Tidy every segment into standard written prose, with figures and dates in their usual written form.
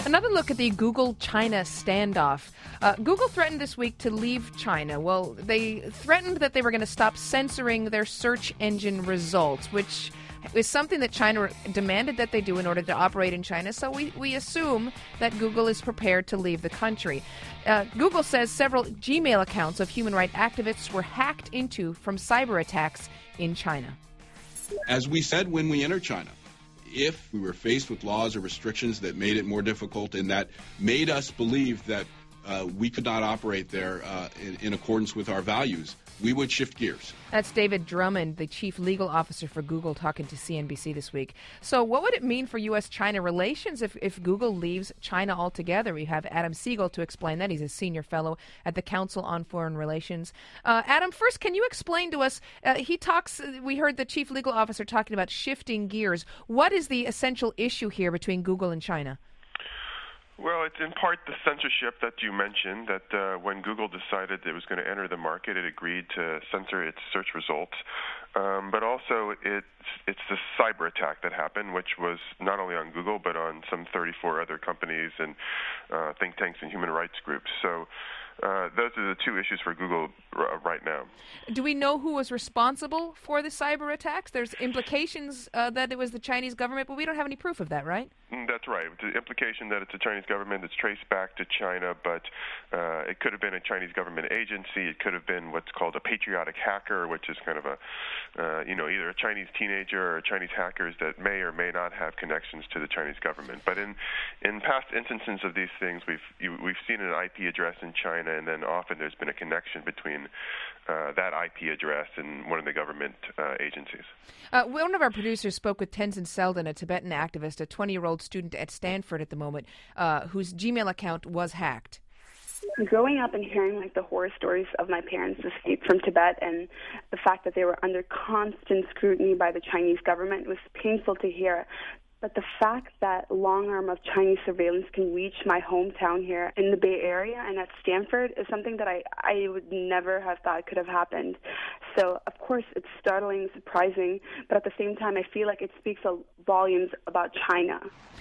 Another look at the Google-China standoff. Google threatened this week to leave China. Well, they threatened that they were going to stop censoring their search engine results, which is something that China demanded that they do in order to operate in China. So we assume that Google is prepared to leave the country. Google says several Gmail accounts of human rights activists were hacked into from cyber attacks in China. As we said when we entered China, if we were faced with laws or restrictions that made it more difficult and that made us believe that we could not operate there in accordance with our values, we would shift gears. That's David Drummond, the chief legal officer for Google, talking to CNBC this week. So what would it mean for U.S.-China relations if Google leaves China altogether? We have Adam Siegel to explain that. He's a senior fellow at the Council on Foreign Relations. Adam, first, can you explain to us, we heard the chief legal officer talking about shifting gears. What is the essential issue here between Google and China? Well, it's in part the censorship that you mentioned, that when Google decided it was going to enter the market, it agreed to censor its search results. But also it's the cyber attack that happened, which was not only on Google, but on some 34 other companies and think tanks and human rights groups. So those are the two issues for Google right now. Do we know who was responsible for the cyber attacks? There's implications that it was the Chinese government, but we don't have any proof of that, right? That's right. The implication that it's the Chinese government that's traced back to China, but it could have been a Chinese government agency. It could have been what's called a patriotic hacker, which is kind of either a Chinese teenager or Chinese hackers that may or may not have connections to the Chinese government. But in past instances of these things, we've seen an IP address in China, and then often there's been a connection between that IP address and one of the government agencies. One of our producers spoke with Tenzin Seldon, a Tibetan activist, a 20-year-old student at Stanford at the moment, whose Gmail account was hacked. Growing up and hearing the horror stories of my parents' escape from Tibet and the fact that they were under constant scrutiny by the Chinese government was painful to hear. But the fact that long arm of Chinese surveillance can reach my hometown here in the Bay Area and at Stanford is something that I would never have thought could have happened. So, of course, it's startling, surprising, but at the same time, I feel like it speaks volumes about China.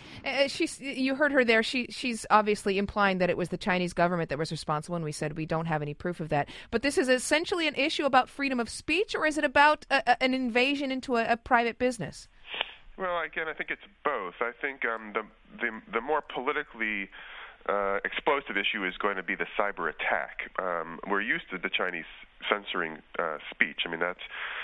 You heard her there. She's obviously implying that it was the Chinese government that was responsible, and we said we don't have any proof of that. But this is essentially an issue about freedom of speech, or is it about an invasion into a private business? Well, again, I think it's both. I think the more politically explosive issue is going to be the cyber attack. We're used to the Chinese censoring speech. I mean, that's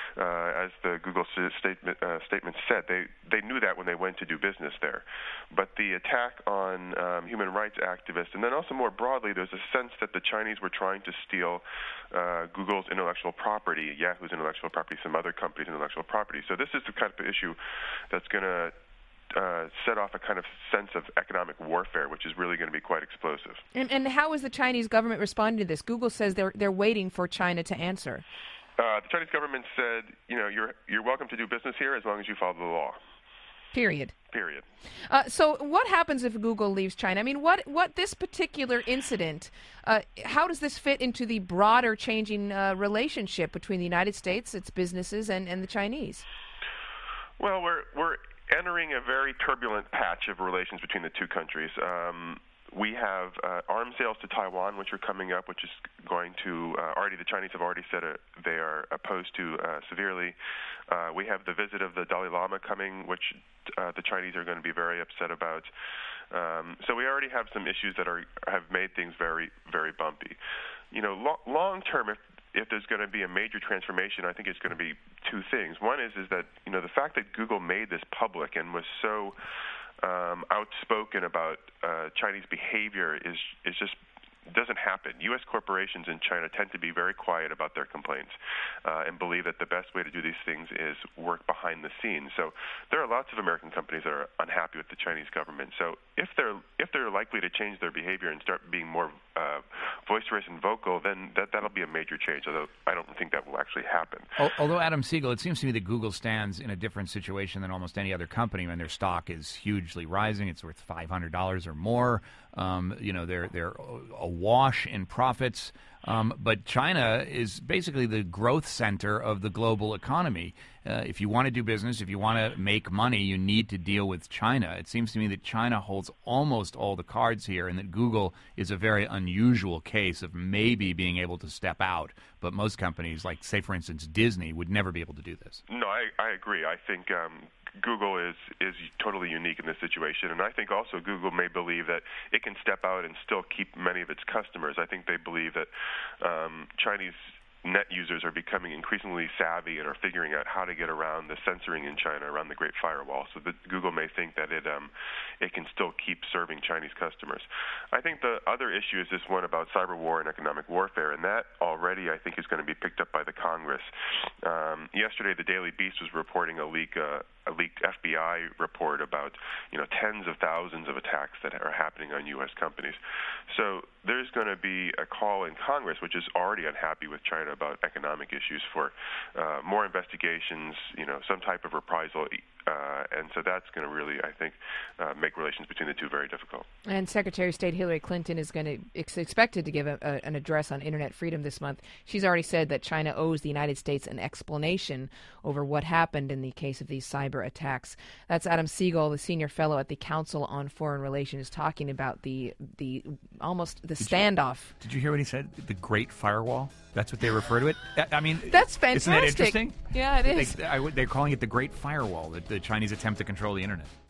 as the Google statement said, they knew that when they went to do business there. But the attack on human rights activists, and then also more broadly, there's a sense that the Chinese were trying to steal Google's intellectual property, Yahoo's intellectual property, some other companies' intellectual property. So this is the kind of issue that's going to set off a kind of sense of economic warfare, which is really going to be quite explosive. And how is the Chinese government responding to this? Google says they're waiting for China to answer. The Chinese government said, you're welcome to do business here as long as you follow the law. Period. Period. So what happens if Google leaves China? I mean, what this particular incident, how does this fit into the broader changing relationship between the United States, its businesses, and the Chinese? Well, we're entering a very turbulent patch of relations between the two countries. We have arms sales to Taiwan, which are coming up, which is going to the Chinese have already said they are opposed to severely. We have the visit of the Dalai Lama coming, which the Chinese are going to be very upset about. So we already have some issues that have made things very, very bumpy. Long term, if there's going to be a major transformation, I think it's going to be two things. One is that the fact that Google made this public and was so outspoken about Chinese behavior is just doesn't happen. U.S. corporations in China tend to be very quiet about their complaints and believe that the best way to do these things is work behind the scenes. So there are lots of American companies that are unhappy with the Chinese government. So if they're likely to change their behavior and start being more boisterous and vocal, then that'll be a major change, although I don't think that will actually happen. Although, Adam Siegel, it seems to me that Google stands in a different situation than almost any other company when their stock is hugely rising. It's worth $500 or more. They're awash in profits. But China is basically the growth center of the global economy. If you want to do business, if you want to make money, you need to deal with China. It seems to me that China holds almost all the cards here, and that Google is a very unusual case of maybe being able to step out. But most companies, like, say, for instance, Disney, would never be able to do this. No, I agree. I think Google is totally unique in this situation, and I think also Google may believe that it can step out and still keep many of its customers. I think they believe that Chinese net users are becoming increasingly savvy and are figuring out how to get around the censoring in China, around the Great Firewall, so that Google may think that it can still keep serving Chinese customers. I think the other issue is this one about cyber war and economic warfare, and that already I think is going to be picked up by the Congress. Yesterday, the Daily Beast was reporting a leaked FBI report about tens of thousands of attacks that are happening on U.S. companies. So there's going to be a call in Congress, which is already unhappy with China about economic issues, for more investigations, some type of reprisal, and so that's going to really, I think, make relations between the two very difficult. And Secretary of State Hillary Clinton is expected to give an address on internet freedom this month. She's already said that China owes the United States an explanation over what happened in the case of these cyber attacks. That's Adam Siegel, the senior fellow at the Council on Foreign Relations, talking about the standoff. Did you hear what he said? The Great Firewall? That's what they refer to it? I mean, that's fantastic. Isn't that interesting? Yeah, it is. They're calling it the Great Firewall, the Chinese attempt to control the internet.